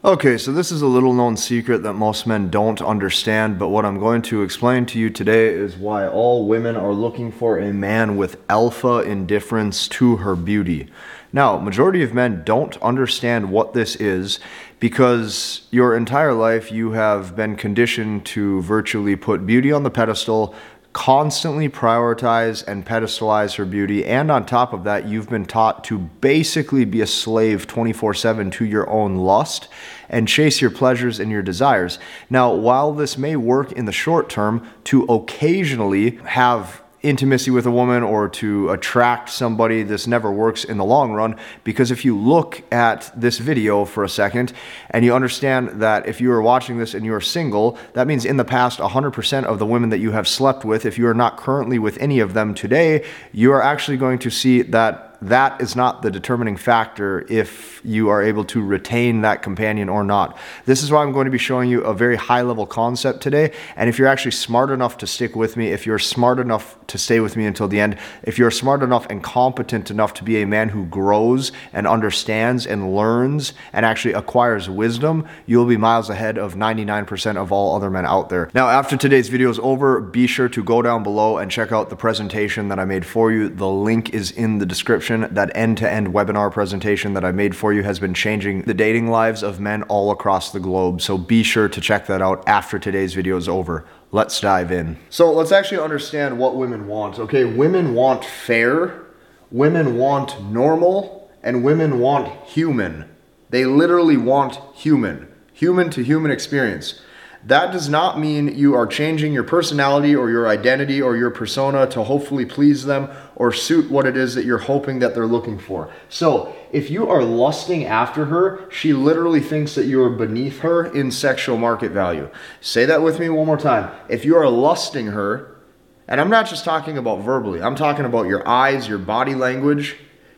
Okay, so this is a little known secret that most men don't understand, but what I'm going to explain to you today is why all women are looking for a man with alpha indifference to her beauty. Now, majority of men don't understand what this is because your entire life you have been conditioned to virtually put beauty on the pedestal, constantly prioritize and pedestalize her beauty, and on top of that, you've been taught to basically be a slave 24/7 to your own lust and chase your pleasures and your desires. Now, while this may work in the short term to occasionally have intimacy with a woman or to attract somebody, this never works in the long run, because if you look at this video for a second and you understand that if you are watching this and you're single, that means in the past 100% of the women that you have slept with, if you are not currently with any of them today, you are actually going to see that that is not the determining factor if you are able to retain that companion or not. This is why I'm going to be showing you a very high level concept today. And if you're actually smart enough to stick with me, if you're smart enough to stay with me until the end, if you're smart enough and competent enough to be a man who grows and understands and learns and actually acquires wisdom, you'll be miles ahead of 99% of all other men out there. Now, after today's video is over, be sure to go down below and check out the presentation that I made for you. The link is in the description. That end-to-end webinar presentation that I made for you has been changing the dating lives of men all across the globe. So be sure to check that out after today's video is over. Let's dive in. So let's actually understand what women want. Okay, women want fair, women want normal, and women want human. They literally want human to human experience. That does not mean you are changing your personality or your identity or your persona to hopefully please them or suit what it is that you're hoping that they're looking for. So if you are lusting after her, she literally thinks that you are beneath her in sexual market value. Say that with me one more time. If you are lusting her, and I'm not just talking about verbally, I'm talking about your eyes, your body language.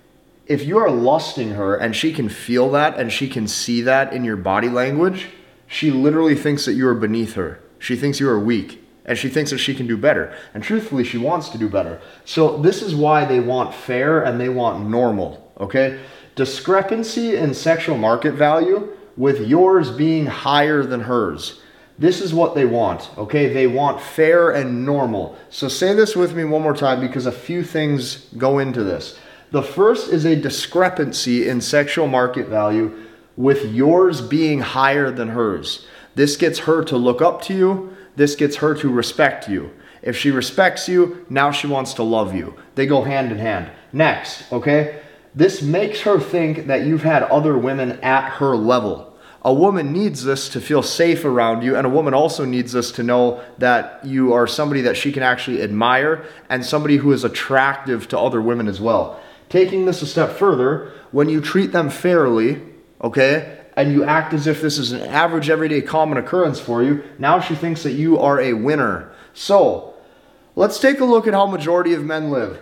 If you are lusting her and she can feel that and she can see that in your body language, she literally thinks that you are beneath her. She thinks you are weak, and she thinks that she can do better. And truthfully, she wants to do better. So this is why they want fair and they want normal, okay? Discrepancy in sexual market value with yours being higher than hers. This is what they want, okay? They want fair and normal. So say this with me one more time because a few things go into this. The first is a discrepancy in sexual market value with yours being higher than hers. This gets her to look up to you. This gets her to respect you. If she respects you, now she wants to love you. They go hand in hand. Next, okay? This makes her think that you've had other women at her level. A woman needs this to feel safe around you, and a woman also needs this to know that you are somebody that she can actually admire and somebody who is attractive to other women as well. Taking this a step further, when you treat them fairly, okay, and you act as if this is an average, everyday, common occurrence for you, now she thinks that you are a winner. So, let's take a look at how majority of men live.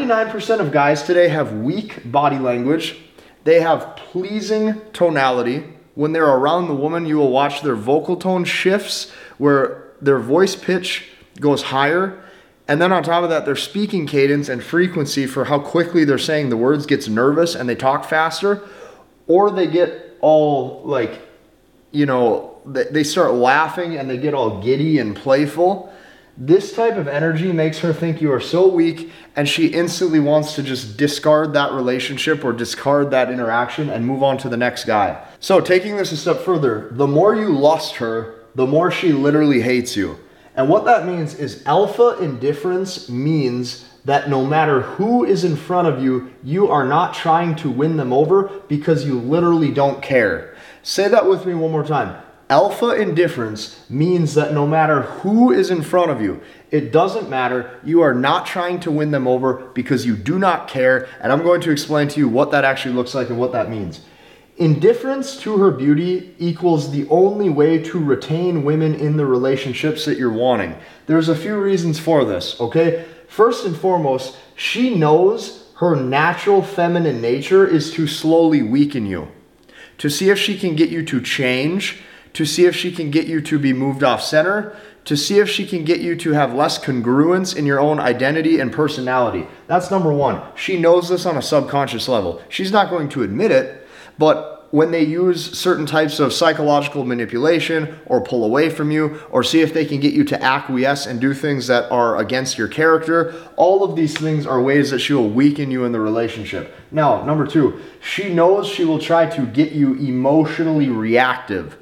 99% of guys today have weak body language. They have pleasing tonality. When they're around the woman, you will watch their vocal tone shifts where their voice pitch goes higher. And then on top of that, their speaking cadence and frequency for how quickly they're saying the words gets nervous and they talk faster. Or they get all like, you know, they start laughing and they get all giddy and playful. This type of energy makes her think you are so weak and she instantly wants to just discard that relationship or discard that interaction and move on to the next guy. So taking this a step further, the more you lust her, the more she literally hates you. And what that means is alpha indifference means that no matter who is in front of you, you are not trying to win them over because you literally don't care. Say that with me one more time. Alpha indifference means that no matter who is in front of you, it doesn't matter. You are not trying to win them over because you do not care. And I'm going to explain to you what that actually looks like and what that means. Indifference to her beauty equals the only way to retain women in the relationships that you're wanting. There's a few reasons for this, okay? First and foremost, she knows her natural feminine nature is to slowly weaken you, to see if she can get you to change, to see if she can get you to be moved off center, to see if she can get you to have less congruence in your own identity and personality. That's number one. She knows this on a subconscious level. She's not going to admit it, but when they use certain types of psychological manipulation or pull away from you or see if they can get you to acquiesce and do things that are against your character, all of these things are ways that she will weaken you in the relationship. Now, number 2, she knows she will try to get you emotionally reactive.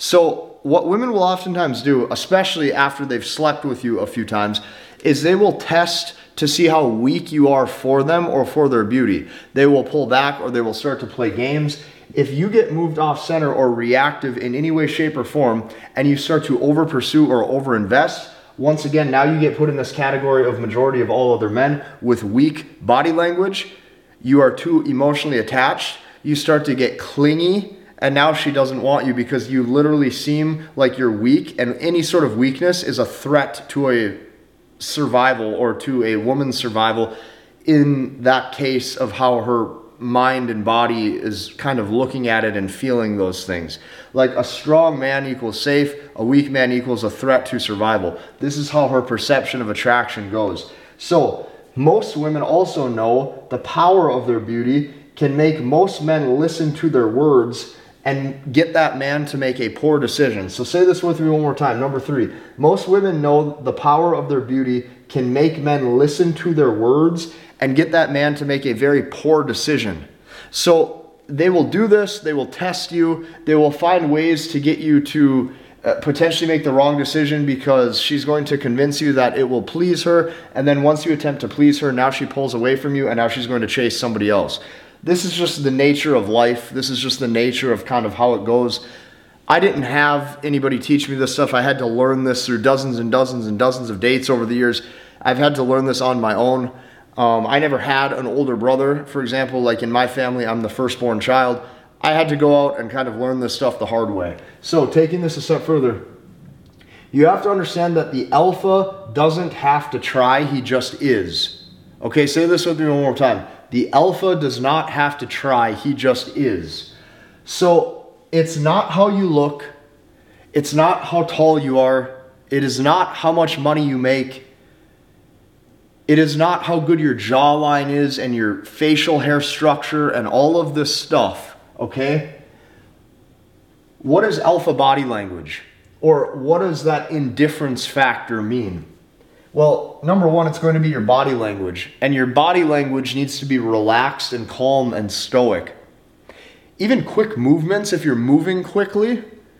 So what women will oftentimes do, especially after they've slept with you a few times, is they will test to see how weak you are for them or for their beauty. They will pull back or they will start to play games. If you get moved off center or reactive in any way, shape, or form, and you start to over pursue or over invest, once again, now you get put in this category of majority of all other men with weak body language. You are too emotionally attached. You start to get clingy, and now she doesn't want you because you literally seem like you're weak, and any sort of weakness is a threat to a survival or to a woman's survival in that case of how her mind and body is kind of looking at it and feeling those things. Like a strong man equals safe, a weak man equals a threat to survival. This is how her perception of attraction goes. So most women also know the power of their beauty can make most men listen to their words and get that man to make a poor decision. So say this with me one more time. Number 3, most women know the power of their beauty can make men listen to their words and get that man to make a very poor decision. So they will do this, they will test you, they will find ways to get you to potentially make the wrong decision because she's going to convince you that it will please her, and then once you attempt to please her, now she pulls away from you and now she's going to chase somebody else. This is just the nature of life. This is just the nature of kind of how it goes. I didn't have anybody teach me this stuff. I had to learn this through dozens and dozens and dozens of dates over the years. I've had to learn this on my own. I never had an older brother, for example. Like in my family, I'm the firstborn child. I had to go out and kind of learn this stuff the hard way. So taking this a step further, you have to understand that the alpha doesn't have to try, he just is. Okay, say this with me one more time. The alpha does not have to try, he just is. So it's not how you look, it's not how tall you are, it is not how much money you make, it is not how good your jawline is and your facial hair structure and all of this stuff, okay? What is alpha body language? Or what does that indifference factor mean? Well, number 1, it's going to be your body language. And your body language needs to be relaxed and calm and stoic. Even quick movements, if you're moving quickly,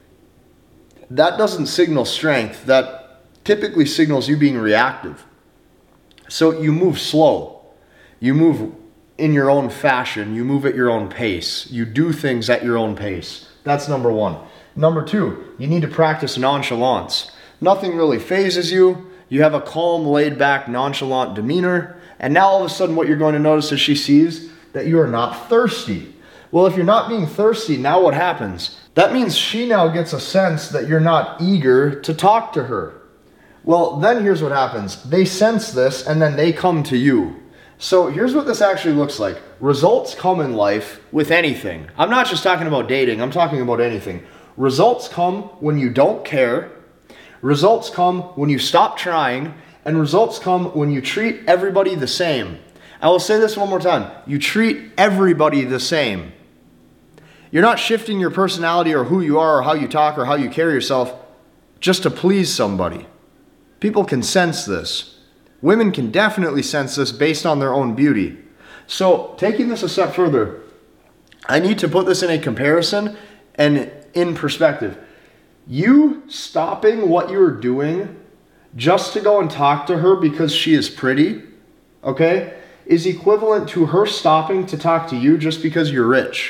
that doesn't signal strength. That typically signals you being reactive. So you move slow. You move in your own fashion. You move at your own pace. You do things at your own pace. That's number 1. Number 2, you need to practice nonchalance. Nothing really phases you. You have a calm, laid-back, nonchalant demeanor. And now all of a sudden what you're going to notice is she sees that you are not thirsty. Well, if you're not being thirsty, now what happens? That means she now gets a sense that you're not eager to talk to her. Well, then here's what happens. They sense this and then they come to you. So here's what this actually looks like. Results come in life with anything. I'm not just talking about dating. I'm talking about anything. Results come when you don't care. Results come when you stop trying. And results come when you treat everybody the same. I will say this one more time. You treat everybody the same. You're not shifting your personality or who you are or how you talk or how you carry yourself just to please somebody. People can sense this. Women can definitely sense this based on their own beauty. So taking this a step further, I need to put this in a comparison and in perspective. You stopping what you're doing just to go and talk to her because she is pretty, okay, is equivalent to her stopping to talk to you just because you're rich.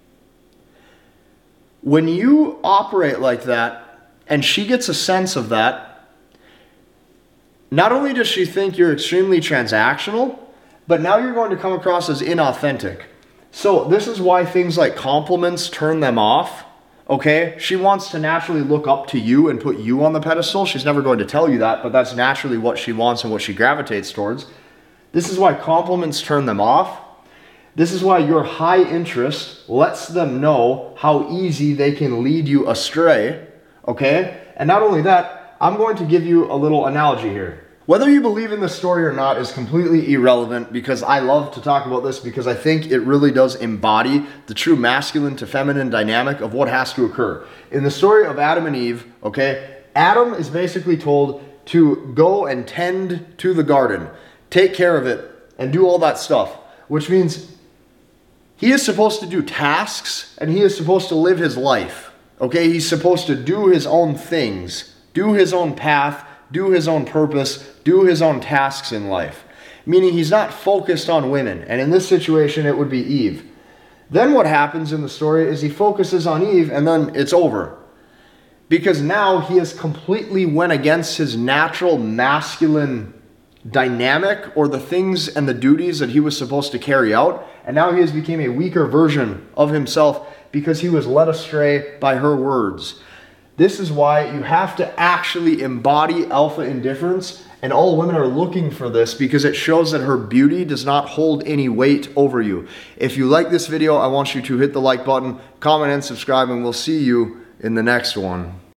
When you operate like that and she gets a sense of that, not only does she think you're extremely transactional, but now you're going to come across as inauthentic. So this is why things like compliments turn them off, okay? She wants to naturally look up to you and put you on the pedestal. She's never going to tell you that, but that's naturally what she wants and what she gravitates towards. This is why compliments turn them off. This is why your high interest lets them know how easy they can lead you astray, okay? And not only that, I'm going to give you a little analogy here. Whether you believe in this story or not is completely irrelevant, because I love to talk about this because I think it really does embody the true masculine to feminine dynamic of what has to occur. In the story of Adam and Eve, okay, Adam is basically told to go and tend to the garden, take care of it, and do all that stuff, which means he is supposed to do tasks and he is supposed to live his life, okay? He's supposed to do his own things, do his own path, do his own purpose, do his own tasks in life. Meaning he's not focused on women. And in this situation, it would be Eve. Then what happens in the story is he focuses on Eve and then it's over. Because now he has completely went against his natural masculine dynamic or the things and the duties that he was supposed to carry out. And now he has become a weaker version of himself because he was led astray by her words. This is why you have to actually embody alpha indifference, and all women are looking for this because it shows that her beauty does not hold any weight over you. If you like this video, I want you to hit the like button, comment, and subscribe, and we'll see you in the next one.